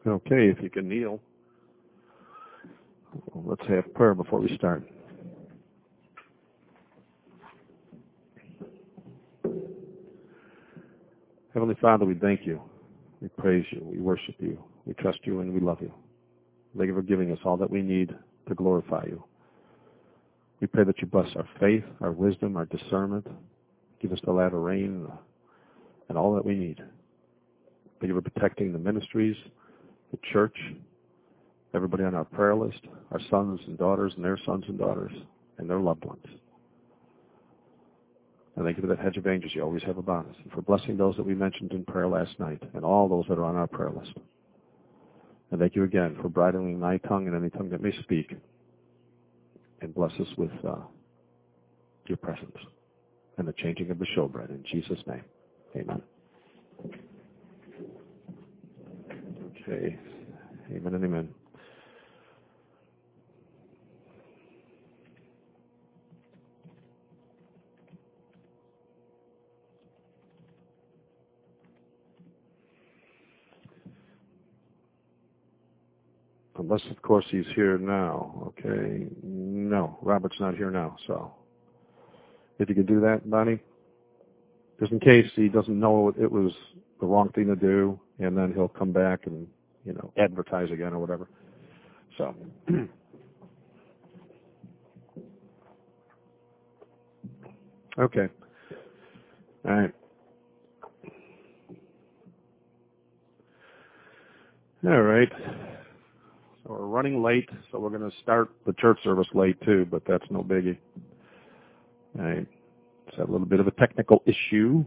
Okay, if you can kneel. Let's have prayer before we start. Heavenly Father, we thank you. We praise you. We worship you. We trust you and we love you. Thank you for giving us all that we need to glorify you. We pray that you bless our faith, our wisdom, our discernment. Give us the latter rain and all that we need. Thank you for protecting the ministries, the church, everybody on our prayer list, our sons and daughters and their sons and daughters, and their loved ones. And thank you for that hedge of angels you always have about us, and for blessing those that we mentioned in prayer last night, and all those that are on our prayer list. And thank you again for bridling my tongue and any tongue that may speak, and bless us with your presence and the changing of the showbread. In Jesus' name, amen. Okay, amen and amen. Unless, of course, he's here now. Okay. No, Robert's not here now, so if you could do that, Bonnie, just in case he doesn't know it was the wrong thing to do, and then he'll come back and, advertise again or whatever. So, okay. All right. All right. So we're running late, so we're going to start the church service late too, but that's no biggie. All right. It's a little bit of a technical issue.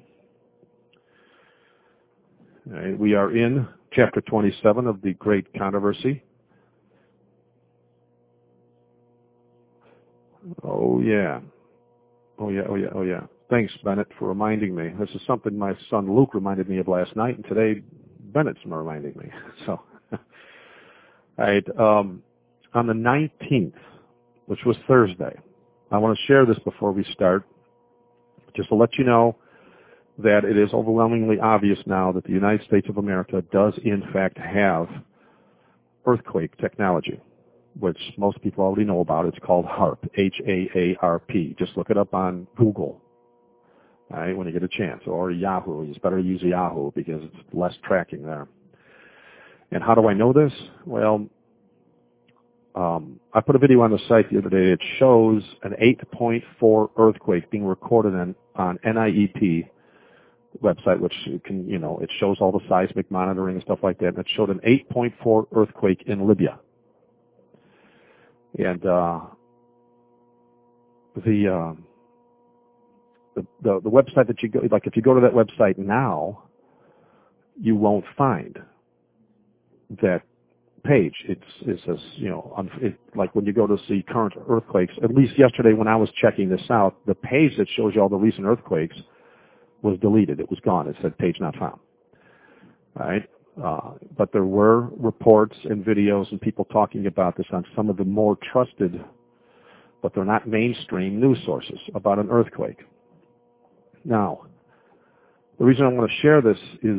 All right. We are in chapter 27 of the Great Controversy. Oh yeah. Thanks, Bennett, for reminding me. This is something my son Luke reminded me of last night, and today Bennett's reminding me. So, all right. On the 19th, which was Thursday, I want to share this before we start, just to let you know that it is overwhelmingly obvious now that the United States of America does, in fact, have earthquake technology, which most people already know about. It's called HAARP, H-A-A-R-P. Just look it up on Google, all right, when you get a chance, or Yahoo. It's better to use Yahoo because it's less tracking there. And how do I know this? Well, I put a video on the site the other day. It shows an 8.4 earthquake being recorded on NIEP website, which can, it shows all the seismic monitoring and stuff like that. And it showed an 8.4 earthquake in Libya. And the website that you go, like if you go to that website now, you won't find that page. It says, like when you go to see current earthquakes, at least yesterday when I was checking this out, the page that shows you all the recent earthquakes was deleted. It was gone. It said page not found. All right. But there were reports and videos and people talking about this on some of the more trusted, but they're not mainstream news sources about an earthquake. Now, the reason I want to share this is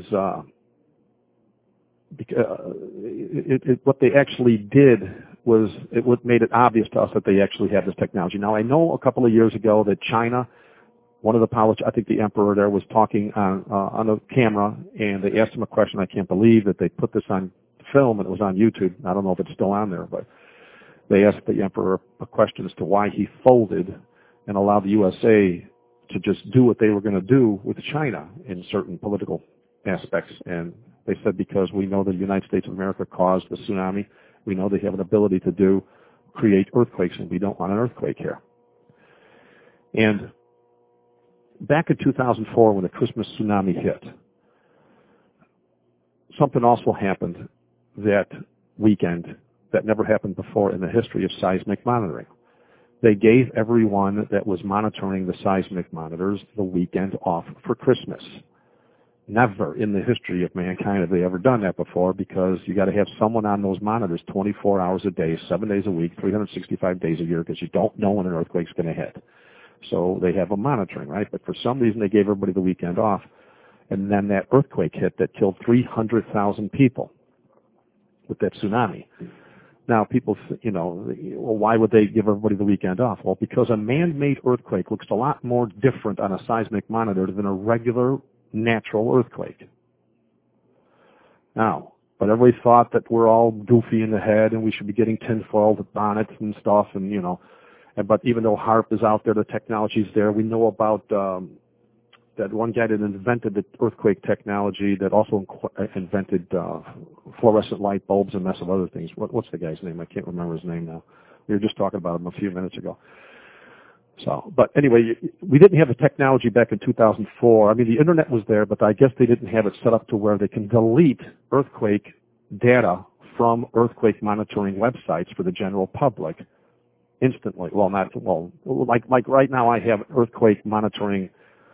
what they actually did was what made it obvious to us that they actually have this technology. Now, I know a couple of years ago that China, one of the pilots, I think the emperor there, was talking on a camera, and they asked him a question. I can't believe that they put this on film, and it was on YouTube. I don't know if it's still on there, but they asked the emperor a question as to why he folded and allowed the USA to just do what they were going to do with China in certain political aspects. And they said, because we know the United States of America caused the tsunami. We know they have an ability to create earthquakes, and we don't want an earthquake here. And back in 2004, when the Christmas tsunami hit, something also happened that weekend that never happened before in the history of seismic monitoring. They gave everyone that was monitoring the seismic monitors the weekend off for Christmas. Never in the history of mankind have they ever done that before, because you got to have someone on those monitors 24 hours a day, 7 days a week, 365 days a year, because you don't know when an earthquake's going to hit. So they have a monitoring, right? But for some reason they gave everybody the weekend off, and then that earthquake hit that killed 300,000 people. with that tsunami. Now, people, well, why would they give everybody the weekend off? Well, because a man-made earthquake looks a lot more different on a seismic monitor than a regular natural earthquake. Now, but everybody thought that we're all goofy in the head and we should be getting tinfoil bonnets and stuff, but even though HAARP is out there, the technology's there. We know about that one guy that invented the earthquake technology that also invented fluorescent light bulbs and a mess of other things. What's the guy's name? I can't remember his name now. We were just talking about him a few minutes ago. So, but anyway, we didn't have the technology back in 2004. I mean, the internet was there, but I guess they didn't have it set up to where they can delete earthquake data from earthquake monitoring websites for the general public instantly. Like right now I have earthquake monitoring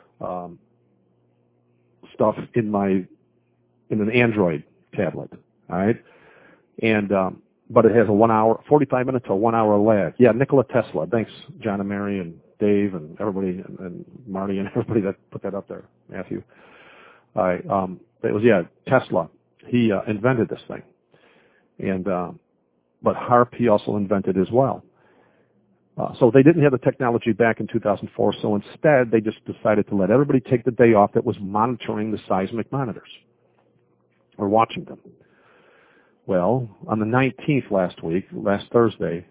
stuff in an Android tablet, all right? And but it has a 45 minute to 1 hour lag. Yeah, Nikola Tesla. Thanks, John and Mary and Dave and everybody and Marty and everybody that put that up there, Matthew. It was Tesla. He invented this thing, and but HAARP he also invented as well. So they didn't have the technology back in 2004. So instead, they just decided to let everybody take the day off that was monitoring the seismic monitors or watching them. Well, on the 19th last Thursday,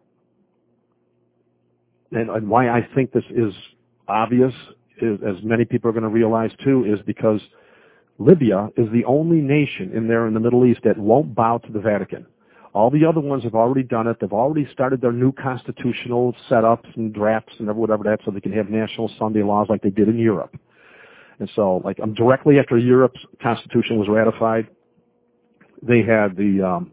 and why I think this is obvious, as many people are going to realize too, is because Libya is the only nation in the Middle East that won't bow to the Vatican. All the other ones have already done it. They've already started their new constitutional setups and drafts and whatever that, so they can have national Sunday laws like they did in Europe. And so, directly after Europe's constitution was ratified, they had the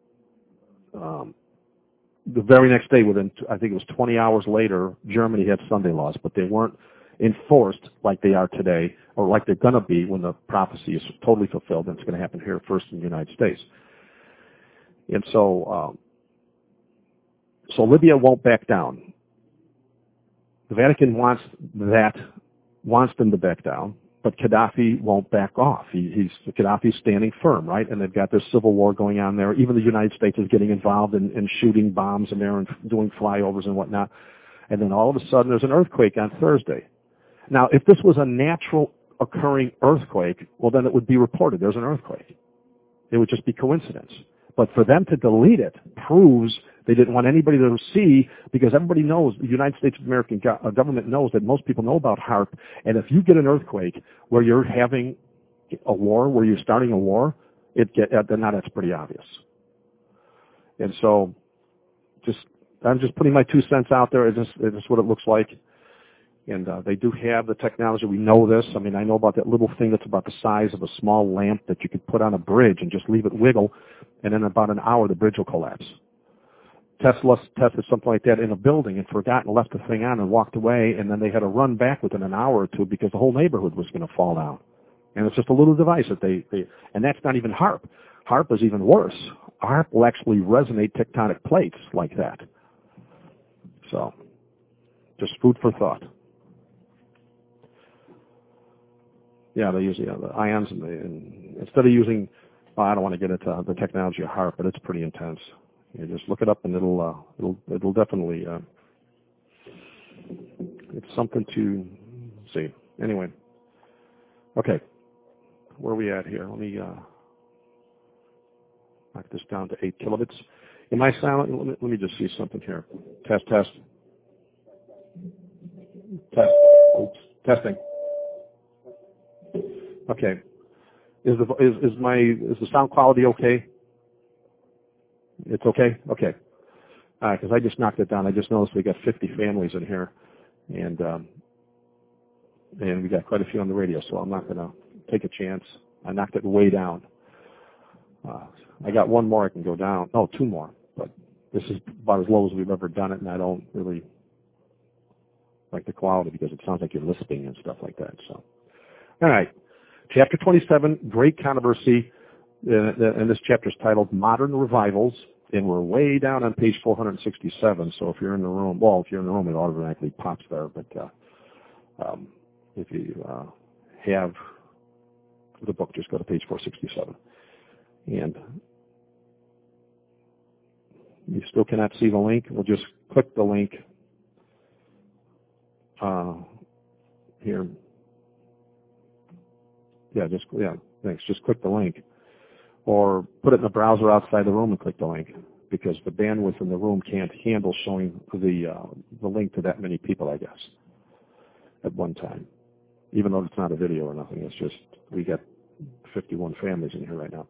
very next day, I think it was 20 hours later, Germany had Sunday laws, but they weren't enforced like they are today, or like they're going to be when the prophecy is totally fulfilled, and it's going to happen here first in the United States. And so Libya won't back down. The Vatican wants them to back down, but Gaddafi won't back off. Gaddafi's standing firm, right? And they've got this civil war going on there. Even the United States is getting involved in shooting bombs in there and doing flyovers and whatnot. And then all of a sudden there's an earthquake on Thursday. Now, if this was a natural occurring earthquake, well, then it would be reported there's an earthquake. It would just be coincidence. But for them to delete it proves they didn't want anybody to see, because everybody knows, the United States of American government knows that most people know about HAARP. And if you get an earthquake where you're having a war, where you're starting a war, now that's pretty obvious. And so I'm just putting my 2 cents out there. It's just what it looks like. And they do have the technology. We know this. I mean, I know about that little thing that's about the size of a small lamp that you could put on a bridge and just leave it wiggle, and in about an hour the bridge will collapse. Tesla tested something like that in a building and forgot and left the thing on and walked away, and then they had to run back within an hour or two because the whole neighborhood was going to fall down. And it's just a little device that and that's not even HAARP. HAARP is even worse. HAARP will actually resonate tectonic plates like that. So, just food for thought. Yeah, they use the ions, and instead of using, I don't want to get into the technology of HAARP, but it's pretty intense. You just look it up, and it'll definitely, it's something to see. Anyway, okay, where are we at here? Let me knock this down to 8 kilobits. Am I silent? Let me just see something here. Test. Oops, testing. Okay. Is the sound quality okay? It's okay? Okay. All right, because I just knocked it down. I just noticed we got 50 families in here, and we got quite a few on the radio, so I'm not going to take a chance. I knocked it way down. I got one more I can go down. No, 2 more, but this is about as low as we've ever done it, and I don't really like the quality because it sounds like you're lisping and stuff like that. So, all right. Chapter 27, Great Controversy, and this chapter is titled Modern Revivals, and we're way down on page 467, so if you're in the room, it automatically pops there, but if you have the book, just go to page 467. And still cannot see the link, we'll just click the link here. Thanks. Just click the link. Or put it in the browser outside the room and click the link, because the bandwidth in the room can't handle showing the link to that many people, I guess, at one time. Even though it's not a video or nothing, it's just we got 51 families in here right now.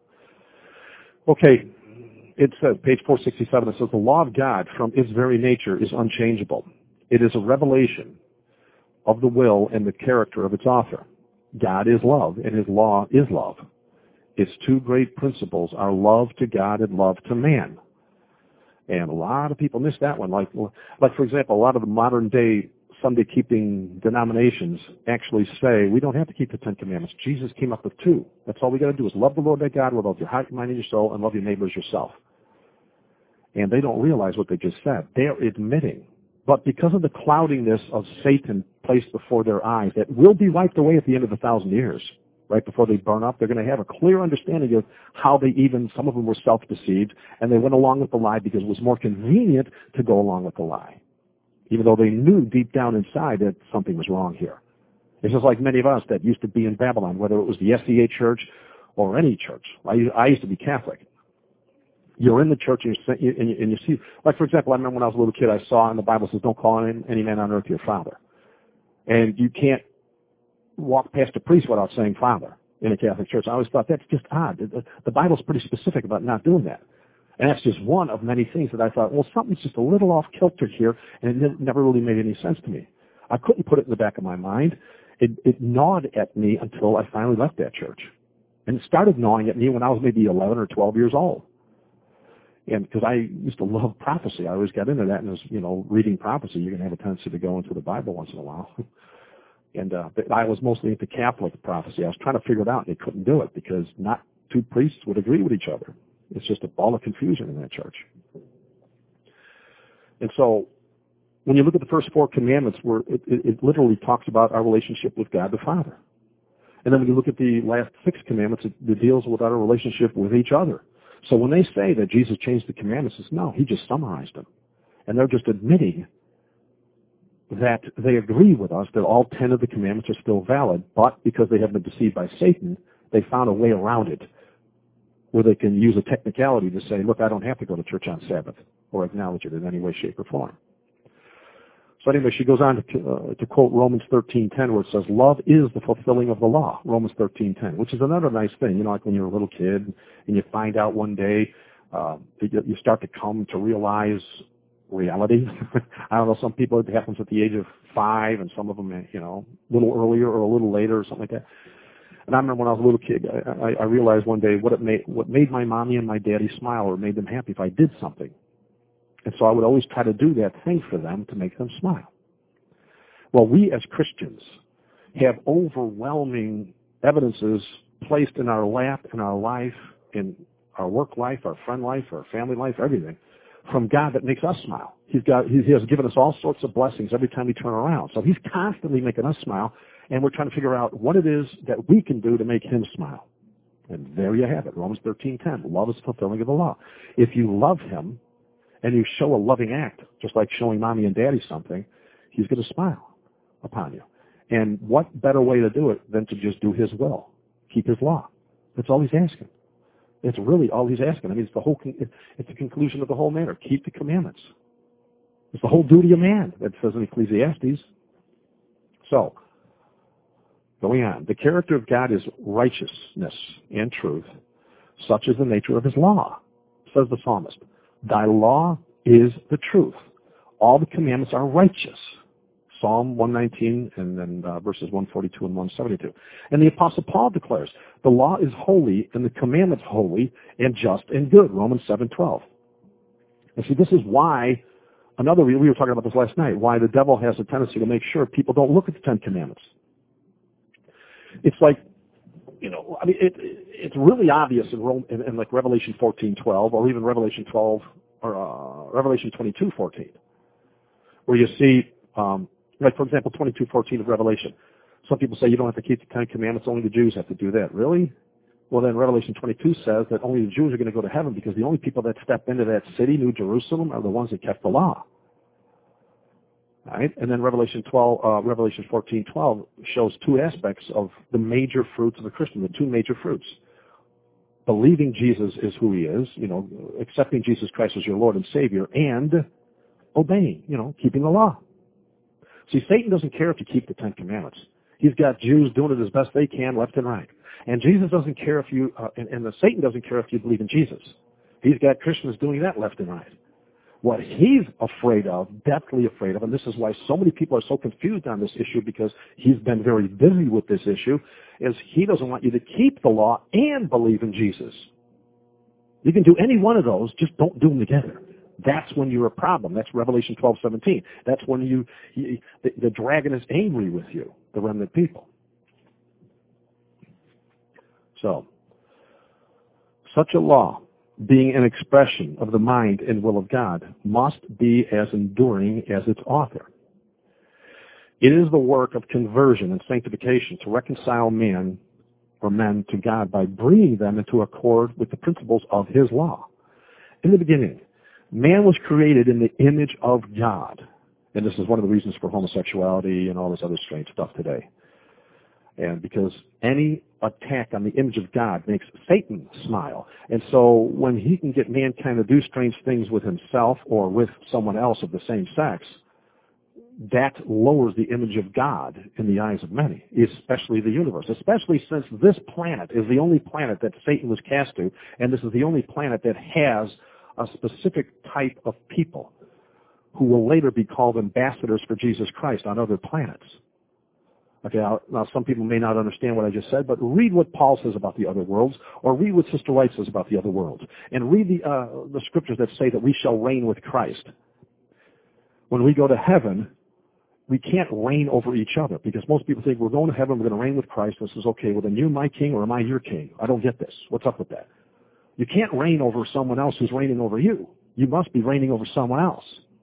Okay, it says, page 467, it says, the law of God from its very nature is unchangeable. It is a revelation of the will and the character of its author. God is love, and his law is love. Its two great principles are love to God and love to man. And a lot of people miss that one. Like for example, a lot of the modern day Sunday-keeping denominations actually say we don't have to keep the Ten Commandments. Jesus came up with two. That's all we got to do is love the Lord thy God with all your heart, your mind, and your soul, and love your neighbor as yourself. And they don't realize what they just said. They're admitting. But because of the cloudiness of Satan placed before their eyes, that will be wiped away at the end of 1,000 years, right before they burn up, they're going to have a clear understanding of how some of them were self-deceived, and they went along with the lie because it was more convenient to go along with the lie, even though they knew deep down inside that something was wrong here. It's just like many of us that used to be in Babylon, whether it was the SDA church or any church. I used to be Catholic. You're in the church and you see, like for example, I remember when I was a little kid, I saw in the Bible says, don't call any man on earth your father. And you can't walk past a priest without saying father in a Catholic church. I always thought that's just odd. The Bible's pretty specific about not doing that. And that's just one of many things that I thought, well, something's just a little off kilter here, and it never really made any sense to me. I couldn't put it in the back of my mind. It gnawed at me until I finally left that church. And it started gnawing at me when I was maybe 11 or 12 years old. And because I used to love prophecy, I always got into that. And as reading prophecy, you're going to have a tendency to go into the Bible once in a while. And I was mostly into Catholic prophecy. I was trying to figure it out, and they couldn't do it because not two priests would agree with each other. It's just a ball of confusion in that church. And so when you look at the first four commandments, where it literally talks about our relationship with God the Father. And then when you look at the last 6 commandments, it deals with our relationship with each other. So when they say that Jesus changed the commandments, it's no, he just summarized them. And they're just admitting that they agree with us that all 10 of the commandments are still valid, but because they have been deceived by Satan, they found a way around it where they can use a technicality to say, look, I don't have to go to church on Sabbath or acknowledge it in any way, shape, or form. So anyway, she goes on to quote Romans 13:10, where it says, love is the fulfilling of the law, Romans 13:10, which is another nice thing. Like when you're a little kid and you find out one day, you start to come to realize reality. I don't know, some people it happens at the age of 5, and some of them, a little earlier or a little later or something like that. And I remember when I was a little kid, I realized one day what made my mommy and my daddy smile or made them happy if I did something. And so I would always try to do that thing for them to make them smile. Well, we as Christians have overwhelming evidences placed in our lap, in our life, in our work life, our friend life, our family life, everything, from God that makes us smile. He has given us all sorts of blessings every time we turn around. So he's constantly making us smile, and we're trying to figure out what it is that we can do to make him smile. And there you have it, Romans 13:10. Love is fulfilling of the law. If you love him, and you show a loving act, just like showing mommy and daddy something, he's going to smile upon you. And what better way to do it than to just do his will, keep his law? That's all he's asking. It's really all he's asking. I mean, it's the conclusion of the whole matter. Keep the commandments. It's the whole duty of man, that says in Ecclesiastes. So, going on, the character of God is righteousness and truth, such is the nature of his law, says the psalmist. Thy law is the truth. All the commandments are righteous. Psalm 119 and then verses 142 and 172. And the Apostle Paul declares, the law is holy and the commandments holy and just and good. Romans 7:12. And see, this is why, we were talking about this last night, why the devil has a tendency to make sure people don't look at the 10 commandments. It's like, it's really obvious in like Revelation 14:12 or even Revelation 12 or Revelation 22:14, where you see, like for example, 22:14 of Revelation. Some people say you don't have to keep the 10 commandments; only the Jews have to do that. Really? Well, then Revelation 22 says that only the Jews are going to go to heaven because the only people that step into that city, New Jerusalem, are the ones that kept the law. Right? And then Revelation 14:12 shows two aspects of the major fruits of a Christian, the two major fruits. Believing Jesus is who he is, accepting Jesus Christ as your Lord and Savior, and obeying, keeping the law. See, Satan doesn't care if you keep the Ten Commandments. He's got Jews doing it as best they can, left and right. And Jesus doesn't care if you, Satan doesn't care if you believe in Jesus. He's got Christians doing that left and right. What he's afraid of, deathly afraid of, and this is why so many people are so confused on this issue because he's been very busy with this issue, is he doesn't want you to keep the law and believe in Jesus. You can do any one of those, just don't do them together. That's when you're a problem. That's Revelation 12:17. That's when the dragon is angry with you, the remnant people. So, such a law, being an expression of the mind and will of God, must be as enduring as its author. It is the work of conversion and sanctification to reconcile men to God by bringing them into accord with the principles of his law. In the beginning, man was created in the image of God. And this is one of the reasons for homosexuality and all this other strange stuff today. And because any attack on the image of God makes Satan smile. And so when he can get mankind to do strange things with himself or with someone else of the same sex, that lowers the image of God in the eyes of many, especially the universe, especially since this planet is the only planet that Satan was cast to, and this is the only planet that has a specific type of people who will later be called ambassadors for Jesus Christ on other planets. Okay, now some people may not understand what I just said, but read what Paul says about the other worlds, or read what Sister White says about the other worlds, and read the scriptures that say that we shall reign with Christ. When we go to heaven, we can't reign over each other, because most people think we're going to heaven, we're going to reign with Christ. This is okay. Well, then you're my king, or am I your king? I don't get this. What's up with that? You can't reign over someone else who's reigning over you. You must be reigning over someone else.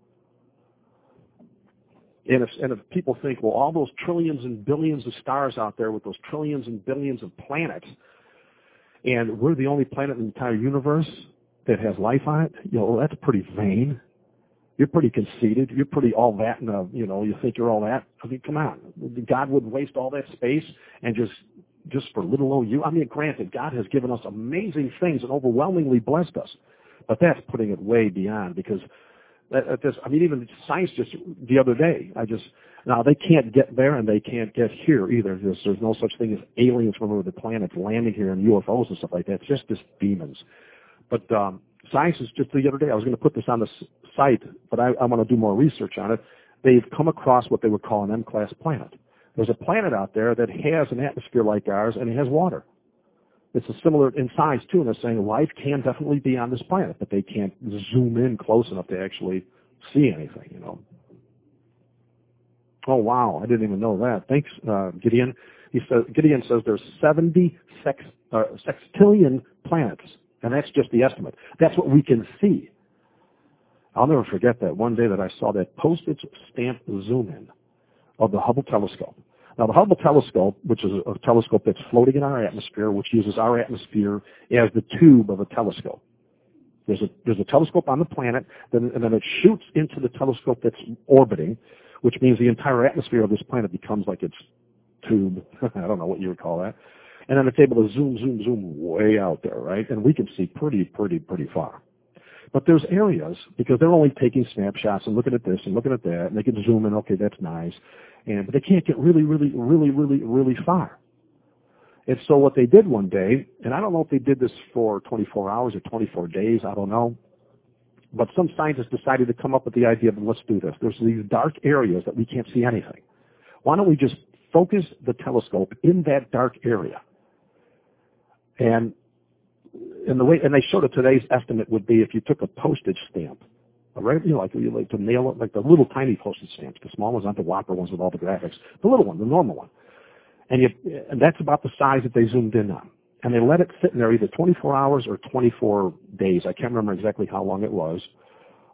And if people think, well, all those trillions and billions of stars out there with those trillions and billions of planets, and we're the only planet in the entire universe that has life on it, that's pretty vain. You're pretty conceited. You're pretty all that, and you think you're all that. I mean, come on. God would waste all that space and just for little old you. I mean, granted, God has given us amazing things and overwhelmingly blessed us, but that's putting it way beyond, because even science just the other day, now they can't get there and they can't get here either. There's no such thing as aliens from other planets landing here and UFOs and stuff like that. It's just demons. But science is just the other day. I was going to put this on the site, but I want to do more research on it. They've come across what they would call an M-class planet. There's a planet out there that has an atmosphere like ours and it has water. It's similar in size, too, and they're saying life can definitely be on this planet, but they can't zoom in close enough to actually see anything, Oh, wow, I didn't even know that. Thanks, Gideon. Gideon says there's 70 sextillion planets, and that's just the estimate. That's what we can see. I'll never forget that one day that I saw that postage stamp zoom-in of the Hubble telescope. Now, the Hubble telescope, which is a telescope that's floating in our atmosphere, which uses our atmosphere as the tube of a telescope. There's a telescope on the planet, and then it shoots into the telescope that's orbiting, which means the entire atmosphere of this planet becomes like its tube. I don't know what you would call that. And then it's able to zoom way out there, right? And we can see pretty far. But there's areas, because they're only taking snapshots and looking at this and looking at that, and they can zoom in, okay, that's nice. But they can't get really far. And so what they did one day, and I don't know if they did this for 24 hours or 24 days, I don't know, but some scientists decided to come up with the idea of, let's do this. There's these dark areas that we can't see anything. Why don't we just focus the telescope in that dark area? And they showed it, today's estimate would be if you took a postage stamp, like to nail it, like the little tiny postage stamps, the small ones, not the whopper ones with all the graphics, the little one, the normal one. And that's about the size that they zoomed in on. And they let it sit in there either 24 hours or 24 days. I can't remember exactly how long it was.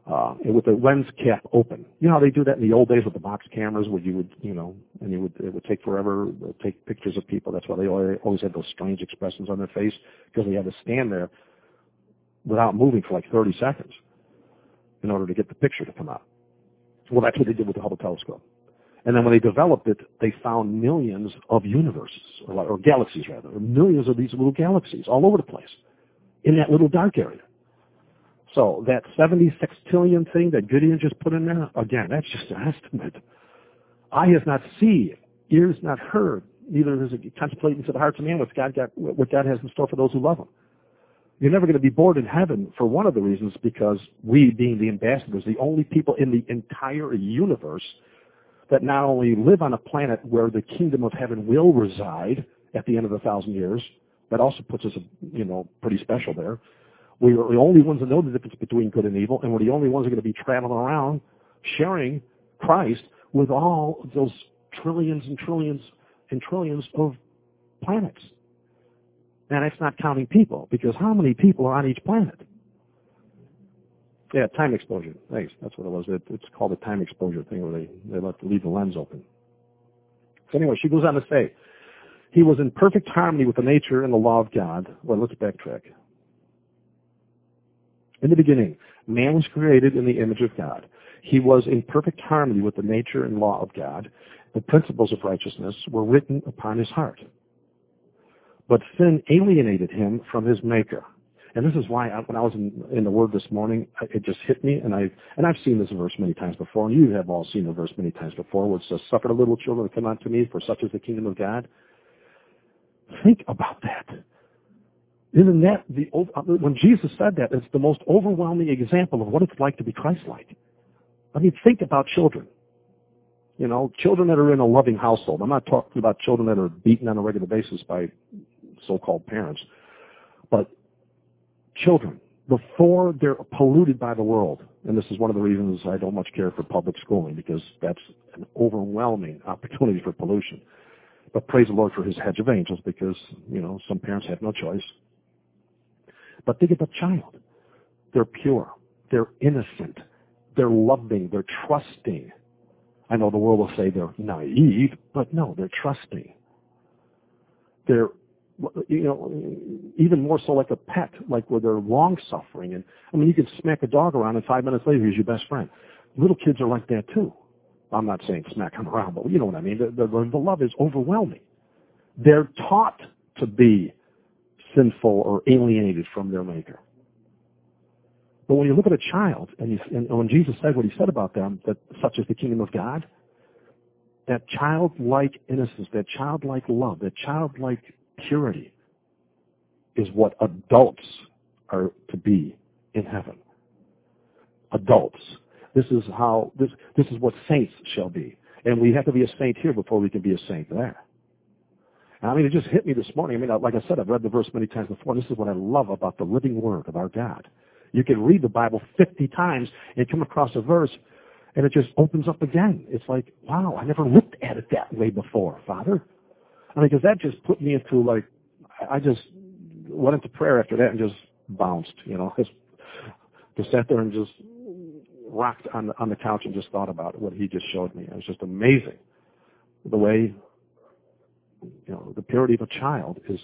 and with the lens cap open. You know how they do that in the old days with the box cameras where you would, and it would take forever to take pictures of people. That's why they always had those strange expressions on their face, because they had to stand there without moving for like 30 seconds in order to get the picture to come out. Well, that's what they did with the Hubble telescope. And then when they developed it, they found millions of universes, or galaxies rather, or millions of these little galaxies all over the place in that little dark area. So that 76 trillion thing that Gideon just put in there, again, that's just an estimate. Eye has not seen, ears not heard, neither has it contemplated into the hearts of man what God has in store for those who love him. You're never going to be bored in heaven for one of the reasons, because we, being the ambassadors, the only people in the entire universe that not only live on a planet where the kingdom of heaven will reside at the end of 1,000 years, that also puts us, pretty special there. We are the only ones that know the difference between good and evil, and we're the only ones that are going to be traveling around sharing Christ with all those trillions and trillions and trillions of planets. And that's not counting people, because how many people are on each planet? Yeah, time exposure. Thanks. That's what it was. It's called a time exposure thing, where they leave the lens open. So anyway, she goes on to say, he was in perfect harmony with the nature and the law of God. Well, let's backtrack. In the beginning, man was created in the image of God. He was in perfect harmony with the nature and law of God. The principles of righteousness were written upon his heart. But sin alienated him from his maker. And this is why when I was in the Word this morning, it just hit me, and I've seen this verse many times before, and you have all seen the verse many times before, where it says, "Suffer the little children to come unto me, for such is the kingdom of God." Think about that. Isn't that when Jesus said that, it's the most overwhelming example of what it's like to be Christ-like. I mean, think about children. Children that are in a loving household. I'm not talking about children that are beaten on a regular basis by so-called parents, but children, before they're polluted by the world. And this is one of the reasons I don't much care for public schooling, because that's an overwhelming opportunity for pollution. But praise the Lord for his hedge of angels, because, some parents have no choice. But think of a child. They're pure. They're innocent. They're loving. They're trusting. I know the world will say they're naive, but no, they're trusting. They're, even more so like a pet, like where they're long-suffering. And, you can smack a dog around and 5 minutes later he's your best friend. Little kids are like that too. I'm not saying smack them around, but you know what I mean. The love is overwhelming. They're taught to be sinful or alienated from their maker. But when you look at a child, and when Jesus said what he said about them, that such is the kingdom of God, that childlike innocence, that childlike love, that childlike purity is what adults are to be in heaven. Adults. This is what saints shall be. And we have to be a saint here before we can be a saint there. And it just hit me this morning. Like I said, I've read the verse many times before. This is what I love about the living word of our God. You can read the Bible 50 times and come across a verse, and it just opens up again. It's like, wow, I never looked at it that way before, Father. Because that just put me into I just went into prayer after that and just bounced, just sat there and just rocked on the couch and just thought about what he just showed me. It was just amazing. The way, the purity of a child is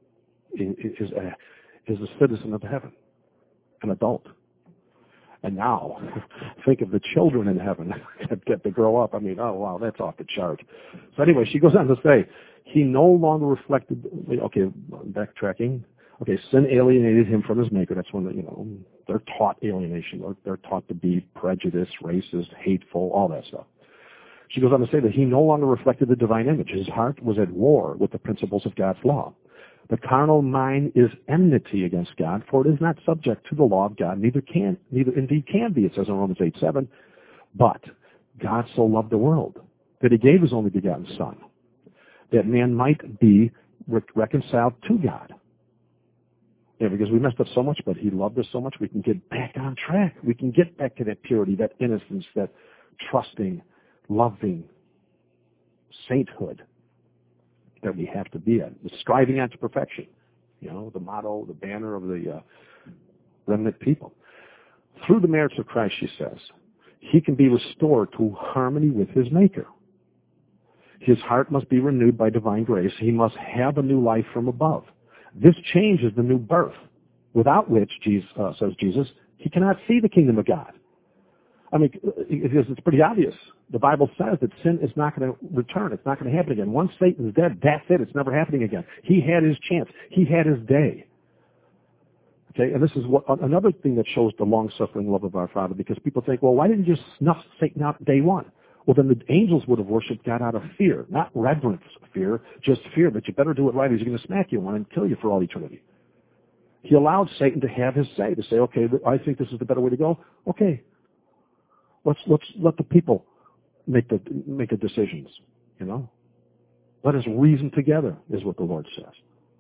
a citizen of heaven, an adult. And now, think of the children in heaven that get to grow up. Oh wow, that's off the chart. So anyway, she goes on to say, he no longer reflected, backtracking. Sin alienated him from his maker. That's when, they're taught alienation. They're taught to be prejudiced, racist, hateful, all that stuff. She goes on to say that he no longer reflected the divine image. His heart was at war with the principles of God's law. The carnal mind is enmity against God, for it is not subject to the law of God, neither indeed can be, it says in Romans 8:7. But God so loved the world that he gave his only begotten Son, that man might be reconciled to God. Because we messed up so much, but he loved us so much, we can get back on track. We can get back to that purity, that innocence, that trusting, loving sainthood that we have to be at. The striving after perfection. The motto, the banner of the remnant people. through the merits of Christ, she says, he can be restored to harmony with his Maker. His heart must be renewed by divine grace. He must have a new life from above. This change is the new birth, without which, says Jesus, he cannot see the kingdom of God. I mean, it's pretty obvious. The Bible says that sin is not going to return. It's not going to happen again. Once Satan is dead, that's it. It's never happening again. He had his chance. He had his day. Okay, and this is another thing that shows the long-suffering love of our Father, because people think, well, why didn't you just snuff Satan out day one? Well, then the angels would have worshipped God out of fear, not reverence fear, just fear that you better do it right or he's going to smack you one and kill you for all eternity. He allowed Satan to have his say, to say, okay, I think this is the better way to go. Okay, let's let the people make the decisions, you know. Let us reason together, is what the Lord says.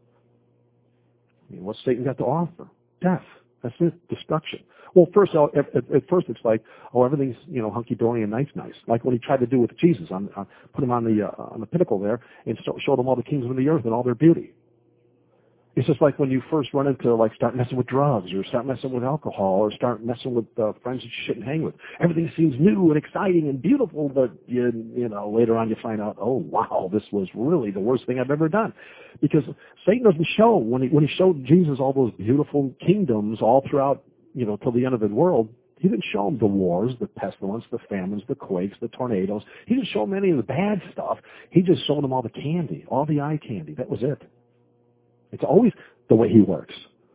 I mean, what's Satan got to offer? Death. That's it. Destruction. Well, at first it's like, oh, everything's, you know, hunky-dory and nice. Like when he tried to do with Jesus, put him on the pinnacle there and showed him all the kingdoms of the earth and all their beauty. It's just like when you first run into, like, start messing with drugs or start messing with alcohol or start messing with friends that you shouldn't hang with. Everything seems new and exciting and beautiful, but you know, later on you find out, oh wow, this was really the worst thing I've ever done. Because Satan doesn't show, when he showed Jesus all those beautiful kingdoms all throughout, you know, till the end of the world, he didn't show him the wars, the pestilence, the famines, the quakes, the tornadoes. He didn't show him any of the bad stuff. He just showed him all the candy, all the eye candy. That was it. It's always the way he works.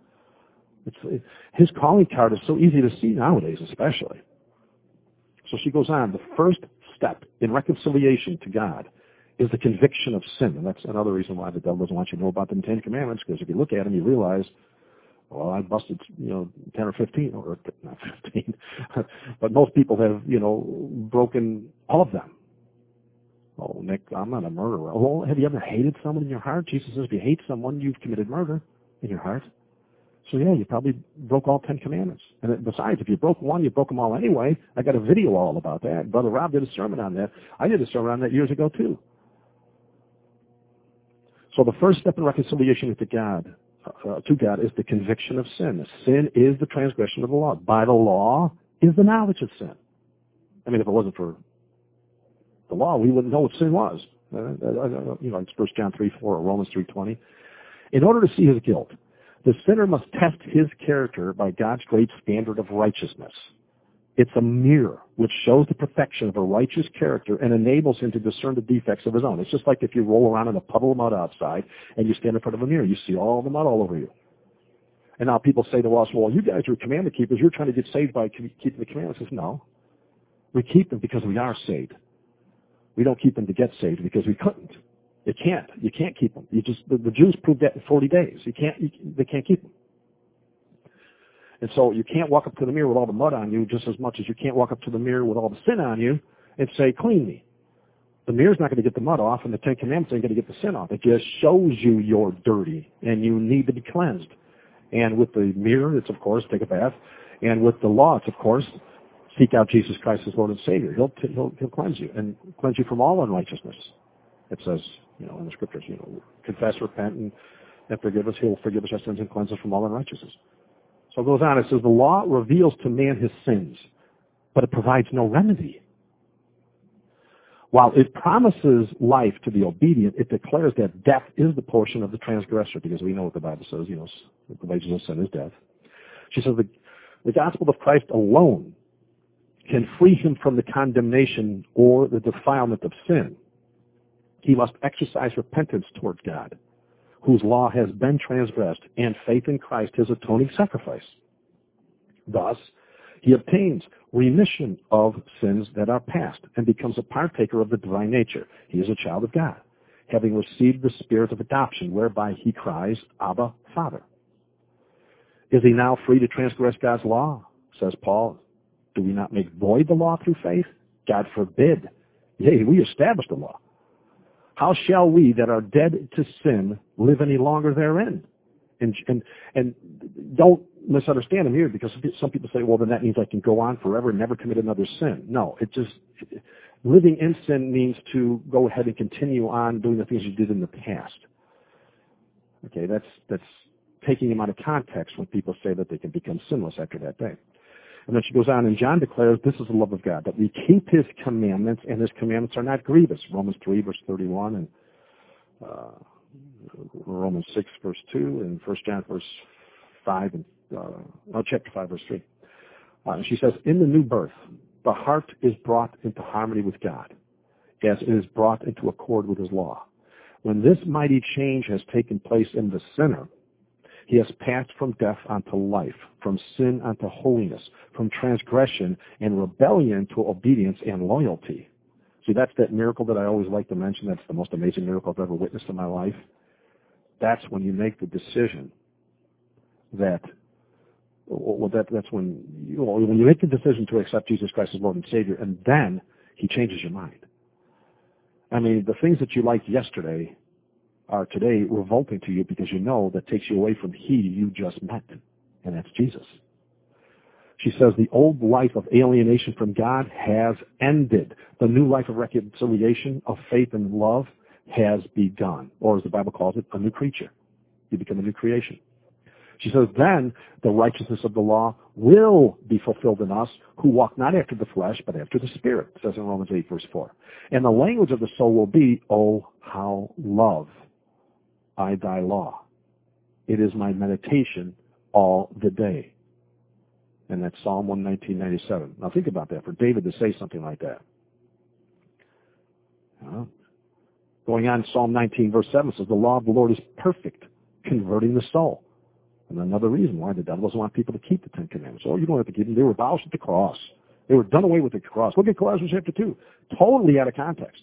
His calling card is so easy to see nowadays, especially. So she goes on. The first step in reconciliation to God is the conviction of sin. And that's another reason why the devil doesn't want you to know about the Ten Commandments, because if you look at them, you realize, well, I busted, 10 or 15, or not 15, but most people have, broken all of them. Oh, Nick, I'm not a murderer. Well, have you ever hated someone in your heart? Jesus says if you hate someone, you've committed murder in your heart. So, yeah, you probably broke all 10 commandments. And besides, if you broke one, you broke them all anyway. I got a video all about that. Brother Rob did a sermon on that. I did a sermon on that years ago, too. So the first step in reconciliation to God is the conviction of sin. Sin is the transgression of the law. By the law is the knowledge of sin. I mean, if it wasn't for the law, we wouldn't know what sin was. It's 1 John 3:4 or Romans 3:20. In order to see his guilt, the sinner must test his character by God's great standard of righteousness. It's a mirror which shows the perfection of a righteous character and enables him to discern the defects of his own. It's just like if you roll around in a puddle of mud outside and you stand in front of a mirror, you see all the mud all over you. And now people say to us, well, you guys are commandment keepers. You're trying to get saved by keeping the commandments. I says, no. We keep them because we are saved. We don't keep them to get saved because we couldn't. You can't. You can't keep them. The Jews proved that in 40 days. They can't keep them. And so you can't walk up to the mirror with all the mud on you just as much as you can't walk up to the mirror with all the sin on you and say, clean me. The mirror's not going to get the mud off, and the Ten Commandments ain't going to get the sin off. It just shows you you're dirty and you need to be cleansed. And with the mirror, it's, of course, take a bath. And with the law, it's, of course, seek out Jesus Christ as Lord and Savior. He'll cleanse you and cleanse you from all unrighteousness. It says, in the Scriptures, confess, repent, and forgive us. He'll forgive us our sins and cleanse us from all unrighteousness. So it goes on. It says, the law reveals to man his sins, but it provides no remedy. While it promises life to the obedient, it declares that death is the portion of the transgressor, because we know what the Bible says, the wages of sin is death. She says the gospel of Christ alone can free him from the condemnation or the defilement of sin. He must exercise repentance towards God, whose law has been transgressed, and faith in Christ, his atoning sacrifice. Thus, he obtains remission of sins that are past and becomes a partaker of the divine nature. He is a child of God, having received the spirit of adoption, whereby he cries, Abba, Father. Is he now free to transgress God's law? Says Paul. Do we not make void the law through faith? God forbid. Yea, we established the law. How shall we that are dead to sin live any longer therein? And don't misunderstand him here, because some people say, well, then that means I can go on forever and never commit another sin. No, living in sin means to go ahead and continue on doing the things you did in the past. Okay, that's taking him out of context when people say that they can become sinless after that day. And then she goes on, and John declares this is the love of God, that we keep his commandments, and his commandments are not grievous. Romans 3, verse 31, and Romans 6, verse 2, and 1 John, verse 5, and chapter 5, verse 3. She says, in the new birth, the heart is brought into harmony with God, as it is brought into accord with his law. When this mighty change has taken place in the sinner, he has passed from death unto life, from sin unto holiness, from transgression and rebellion to obedience and loyalty. See, that's that miracle that I always like to mention. That's the most amazing miracle I've ever witnessed in my life. That's when you make the decision that's when you make the decision to accept Jesus Christ as Lord and Savior, and then he changes your mind. I mean, the things that you liked yesterday are today revolting to you because you know that takes you away from he you just met, and that's Jesus. She says the old life of alienation from God has ended. The new life of reconciliation, of faith and love has begun. Or as the Bible calls it, a new creature. You become a new creation. She says then the righteousness of the law will be fulfilled in us who walk not after the flesh but after the Spirit, it says in Romans 8, verse 4. And the language of the soul will be, oh, how love I thy law. It is my meditation all the day. And that's Psalm 119:97. Now think about that, for David to say something like that. Going on, Psalm 19, verse 7 says, the law of the Lord is perfect, converting the soul. And another reason why the devil doesn't want people to keep the Ten Commandments. Oh, you don't have to keep them. They were abolished at the cross. They were done away with the cross. Look at Colossians chapter 2. Totally out of context.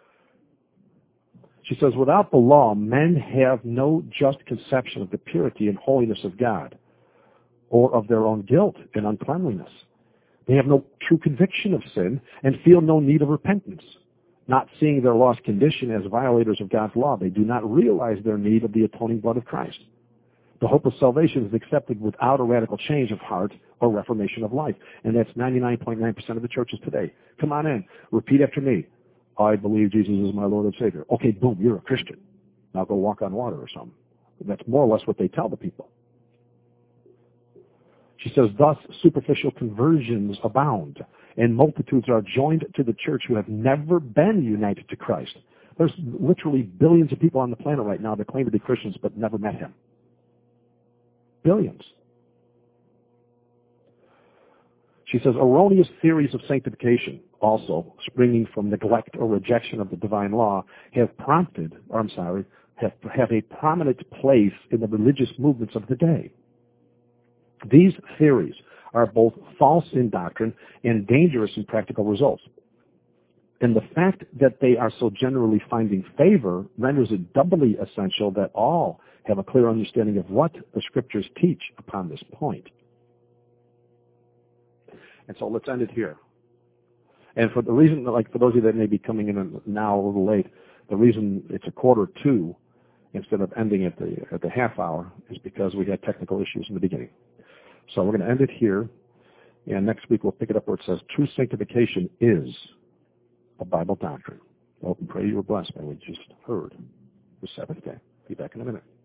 She says, without the law, men have no just conception of the purity and holiness of God, or of their own guilt and uncleanliness. They have no true conviction of sin and feel no need of repentance. Not seeing their lost condition as violators of God's law, they do not realize their need of the atoning blood of Christ. The hope of salvation is accepted without a radical change of heart or reformation of life. And that's 99.9% of the churches today. Come on in. Repeat after me. I believe Jesus is my Lord and Savior. Okay, boom, you're a Christian. Now go walk on water or something. That's more or less what they tell the people. She says, thus superficial conversions abound, and multitudes are joined to the church who have never been united to Christ. There's literally billions of people on the planet right now that claim to be Christians but never met him. Billions. She says, erroneous theories of sanctification, also springing from neglect or rejection of the divine law, have a prominent place in the religious movements of the day. These theories are both false in doctrine and dangerous in practical results. And the fact that they are so generally finding favor renders it doubly essential that all have a clear understanding of what the Scriptures teach upon this point. And so let's end it here. And for the reason, like for those of you that may be coming in now a little late, the reason it's 1:45 instead of ending at the half hour is because we had technical issues in the beginning. So we're going to end it here, and next week we'll pick it up where it says, true sanctification is a Bible doctrine. I hope and pray you were blessed by what you just heard the Sabbath day. Be back in a minute.